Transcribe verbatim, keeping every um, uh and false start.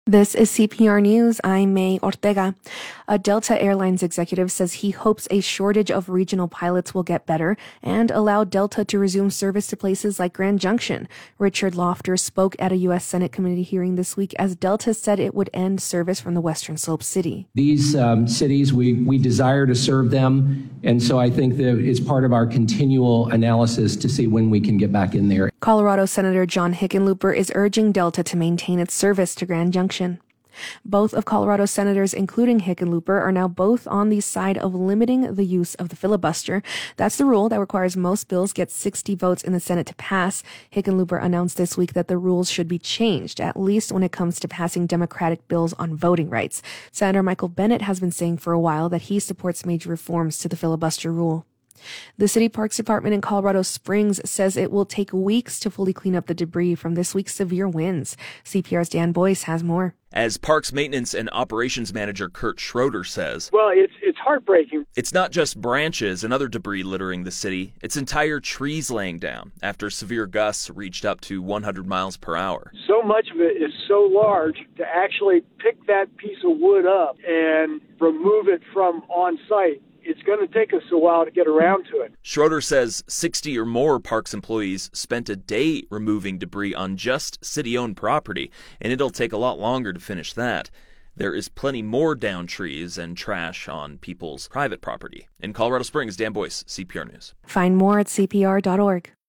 This is C P R News. I'm May Ortega. A Delta Airlines executive says he hopes a shortage of regional pilots will get better and allow Delta to resume service to places like Grand Junction. Richard Lofter spoke at a U S Senate committee hearing this week as Delta said it would end service from the Western Slope City. These um, cities, we, we desire to serve them, and so I think that it's part of our continual analysis to see when we can get back in there. Colorado Senator John Hickenlooper is urging Delta to maintain its service to Grand Junction. Both of Colorado's senators, including Hickenlooper, are now both on the side of limiting the use of the filibuster. That's the rule that requires most bills get sixty votes in the Senate to pass. Hickenlooper announced this week that the rules should be changed, at least when it comes to passing Democratic bills on voting rights. Senator Michael Bennet has been saying for a while that he supports major reforms to the filibuster rule. The City Parks Department in Colorado Springs says it will take weeks to fully clean up the debris from this week's severe winds. C P R's Dan Boyce has more. As Parks Maintenance and Operations Manager Kurt Schroeder says, Well, it's it's heartbreaking. It's not just branches and other debris littering the city. It's entire trees laying down after severe gusts reached up to one hundred miles per hour. So much of it is so large to actually pick that piece of wood up and remove it from on site. It's going to take us a while to get around to it. Schroeder says sixty or more Parks employees spent a day removing debris on just city-owned property, and it'll take a lot longer to finish that. There is plenty more downed trees and trash on people's private property. In Colorado Springs, Dan Boyce, C P R News. Find more at C P R dot org.